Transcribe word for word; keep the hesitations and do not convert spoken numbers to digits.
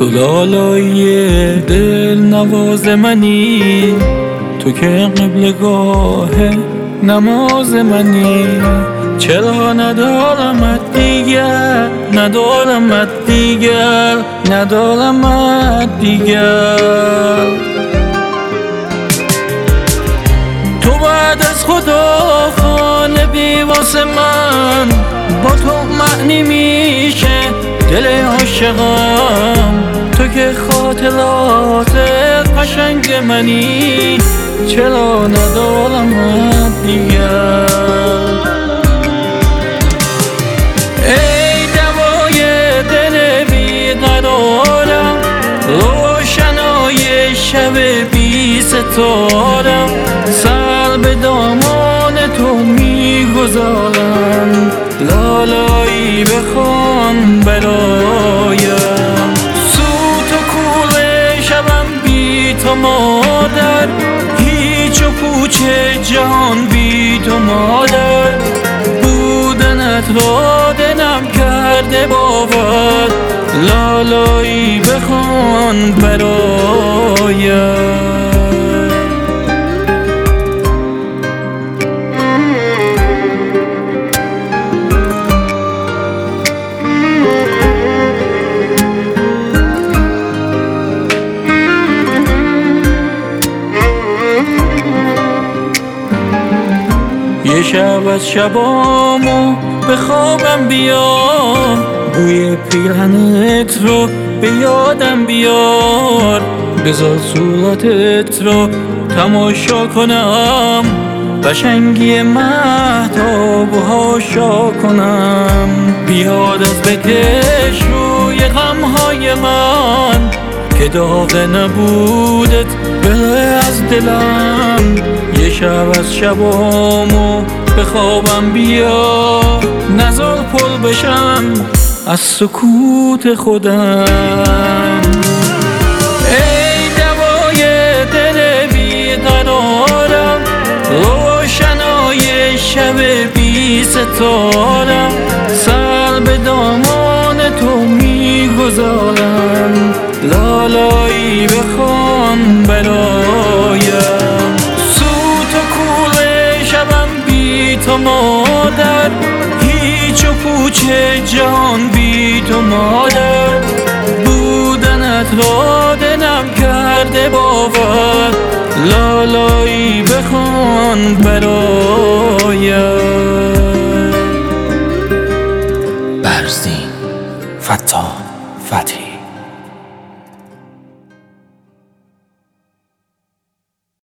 تو لالای دل نواز منی، تو که قبلگاه نماز منی. چرا ندارمت دیگر، ندارمت دیگر، ندارمت دیگر. تو بعد از خدا خانه بی واسه من، با تو معنی میشه دل عاشقم. تو که خاطرات قشنگ منی، چرا ندارمت دیگر. ای دوای دل بیقرارم، روشنای شب بی ستارم. سر به دامان تو میگذارم، لالایی بخوان برایم. سوت و کور شبم بی تو مادر، هیچ و پوچ جهان بی تو مادر. بودنت را دلم کرده باور، لالایی بخوان برایم. یه شب از شبامو به خوابم بیا، بوی پیرهنت رو به یادم بیار. بذار صورتت رو تماشا کنم، قشنگی مهتاب هاشا کنم. بیاد از بکش روی غمهای من، که داغ نبودت بره از دلم. یه شب از شبامو به خوابم بیا، نزار پر بشم از سکوت خودم. ای دوای دل بیقرارم، روشنای شب بی ستارم. سر به دامان تو میگذارم، لالایی بخوان برایم. سوت و کور شبم بی تو مادر، هیچ و پوچ جهان بی تو مادر. بودنت را دلم کرده باور، لالایی بخوان برایم.